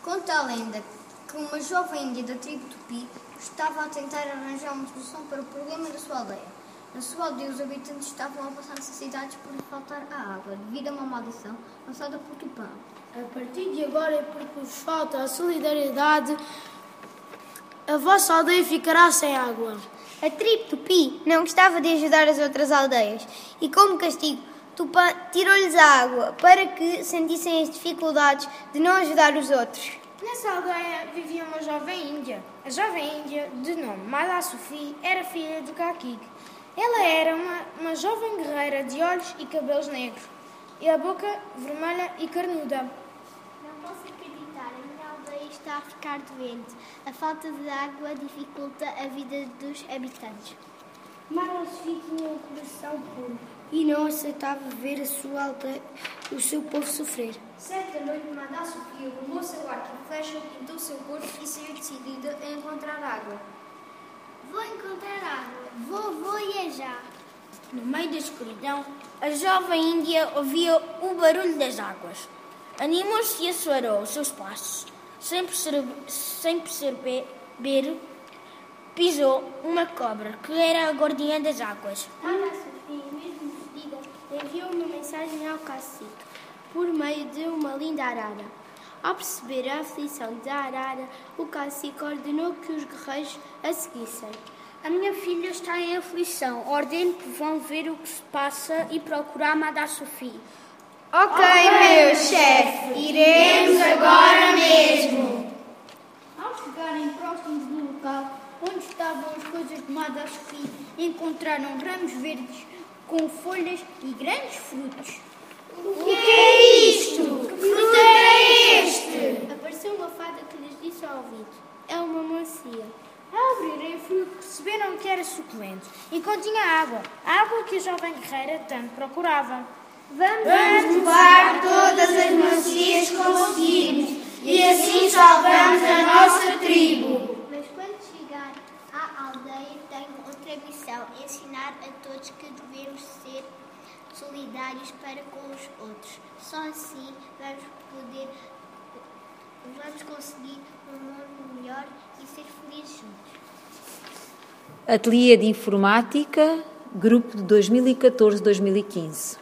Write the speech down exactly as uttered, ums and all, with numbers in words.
Conta a lenda que uma jovem índia da tribo Tupi estava a tentar arranjar uma solução para o problema da sua aldeia. Na sua aldeia, os habitantes estavam a passar necessidades por faltar a água, devido a uma maldição lançada por Tupã. A partir de agora, é porque vos falta a solidariedade, a vossa aldeia ficará sem água. A tribo Tupi não gostava de ajudar as outras aldeias e, como castigo, Tupã tirou-lhes a água para que sentissem as dificuldades de não ajudar os outros. Nessa aldeia vivia uma jovem índia. A jovem índia, de nome Mada Sufi, era filha de Kakig. Ela era uma, uma jovem guerreira de olhos e cabelos negros, e a boca vermelha e carnuda. Não posso acreditar, a minha aldeia está a ficar doente. A falta de água dificulta a vida dos habitantes. Mada Sufi tinha um coração puro e não aceitava ver a sua aldeia, o seu povo sofrer. Certa noite, Mada Sufi arrumou seu arco e flecha, pintou seu corpo e saiu decidida a encontrar água. Vou encontrar água, vou voyajar. No meio da escuridão, a jovem índia ouvia o barulho das águas. Animou-se e acelerou os seus passos. Sem perceber, sem perceber, pisou uma cobra, que era a guardiã das águas. Mada Sufi, mesmo fedida, enviou uma mensagem ao cacique, por meio de uma linda arara. Ao perceber a aflição da arara, o cacique ordenou que os guerreiros a seguissem. A minha filha está em aflição. Ordeno que vão ver o que se passa e procurar Mada Sufi. Ok, meu chefe, iremos agora mesmo. Ao chegarem próximos do local onde estavam as coisas de Mada Sufi, encontraram ramos verdes com folhas e grandes frutos. O que é isto? Que fruto é este? Apareceu uma fada que lhes disse ao ouvido: é uma melancia. Ao abrirem o fruto, perceberam que era suculento e continha água, água que a jovem guerreira tanto procurava. Vamos, Vamos levar todas as melancias que conseguirmos e assim salvamos a nossa tribo. Mas quando chegar à aldeia, tenho outra missão: ensinar a todos que devemos ser solidários para com os outros. Só assim vamos poder, vamos conseguir um mundo melhor e ser felizes juntos. Ateliê de Informática, grupo de dois mil e catorze a dois mil e quinze.